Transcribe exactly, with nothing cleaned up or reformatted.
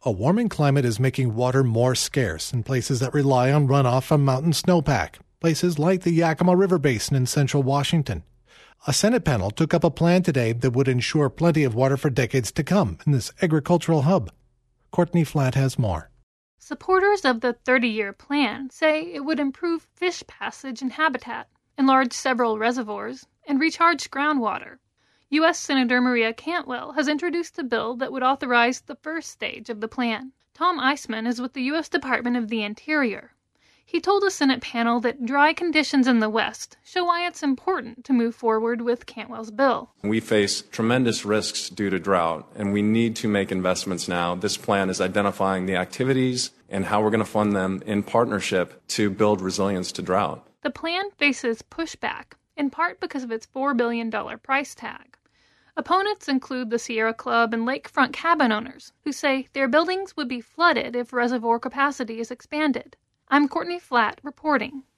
A warming climate is making water more scarce in places that rely on runoff from mountain snowpack, places like the Yakima River Basin in central Washington. A Senate panel took up a plan today that would ensure plenty of water for decades to come in this agricultural hub. Courtney Flatt has more. Supporters of the thirty-year plan say it would improve fish passage and habitat, enlarge several reservoirs, and recharge groundwater. U S. Senator Maria Cantwell has introduced a bill that would authorize the first stage of the plan. Tom Eisman is with the U S. Department of the Interior. He told a Senate panel that dry conditions in the West show why it's important to move forward with Cantwell's bill. We face tremendous risks due to drought, and we need to make investments now. This plan is identifying the activities and how we're going to fund them in partnership to build resilience to drought. The plan faces pushback, in part because of its four billion dollars price tag. Opponents include the Sierra Club and lakefront cabin owners, who say their buildings would be flooded if reservoir capacity is expanded. I'm Courtney Flatt reporting.